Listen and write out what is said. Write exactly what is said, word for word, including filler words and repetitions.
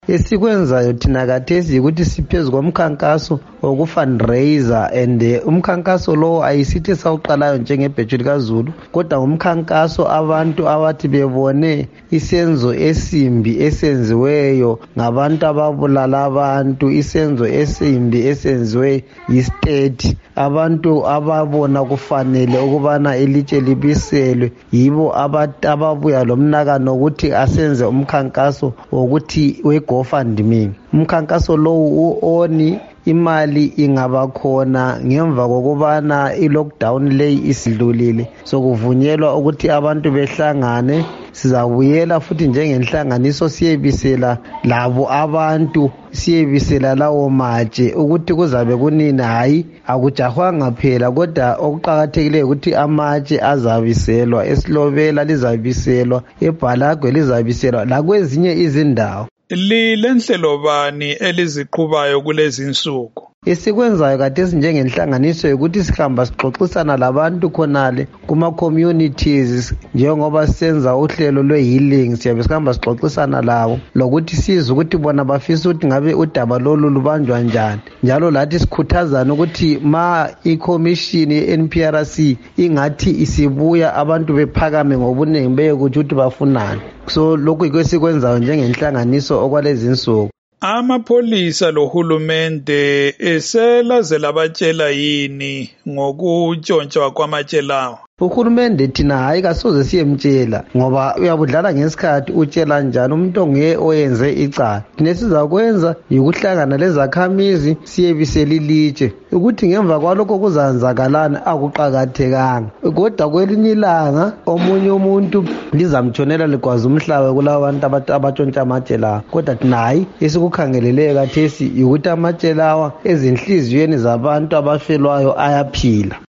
Esikwenzayo thina khathesi ukuthi siphezu komkhankaso wokufundraiser and umkhankaso lowo ayisithi sawuqalayo njengebheju likaZulu kodwa ngumkhankaso abantu abathi bebone isenzo esimbi esenziweyo ngabantu ababulala abantu, isenzo esimbi esenziwe yi-state, abantu ababona kufanele ukubana ilitshe libiselwe yibo ababuya lomnakano ukuthi asenze umkhankaso wokuthi we-GoFundMe. Umkhankaso lowu u-oni imali ingaba khona ngemva kokubana i-lockdown leyi isidlulile sokuvunyelwa ukuthi abantu behlangane. Sizabuyela futhi njengenhlanganiso siyebisela labo abantu, siyebisela lawo matshe ukuthi kuzabe kunini. Hayi, akujahwanga phela kodwa okuqakathekileyo ukuthi amatshe azabiselwa, eSilobela lizabiselwa, eBhalagwe lizabiselwa lakwezinye izindawo. Lilenhlelo bani eliziqhubayo kulezi insuku? Esikwenzayo khathesi njengenhlanganiso ukuthi sihamba sixoxisana labantu khonale kuma-communities njengoba senza uhlelo lwe-healing, siyabe sihamba sixoxisana labo lokuthi sizwe ukuthi bona bafisa ukuthi ngabe udaba lolu lubanjwa njani, njalo lathi sikhuthazana ukuthi ma ikhomishini ye-N P R C ingathi isibuya abantu bephakame ngobunengi beyekuthi ukuthi bafunani. So lokhu yikho esikwenzayo njengenhlanganiso okwalezi insuku. Amapholisa lohulumende eselaze labatshela yini ngokutshontshwa kwamatshe lawo? Uhulumende thina hayi kasoze siyemtshela ngoba uyabudlala ngesikhathi utshela njani umuntu onguye oyenze icala. Thina sizakwenza yikuhlangana lezakhamizi siyebisela ilitshe ukuthi ngemva kwalokho kuzanzakalana akuqakathekanga, kodwa kwelinye ilanga omunye umuntu lizamtshonela ligwaza umhlaba kulabo bantu abatshontsha amatshe lawa. Kodwa thina hayi esikukhangeleleyo khathesi yikuthi amatshe lawa ezinhliziyweni zabantu abafelwayo ayaphila.